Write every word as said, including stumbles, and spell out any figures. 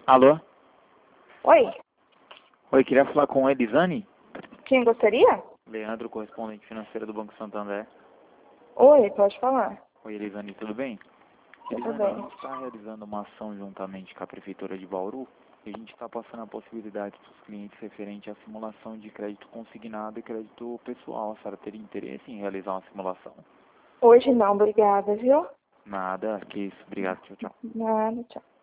Alô? Oi, Oi, queria falar com a Elisane? quem gostaria? Leandro, correspondente financeiro do Banco Santander. Oi, pode falar. Oi, Elisane, tudo bem? Tudo Elisane, a bem. gente está realizando uma ação juntamente com a Prefeitura de Bauru e a gente está passando a possibilidade para os clientes referente à simulação de crédito consignado e crédito pessoal. A senhora teria interesse em realizar uma simulação? Hoje não, obrigada, viu? Nada, que isso. Obrigado, tchau, tchau. Nada, tchau.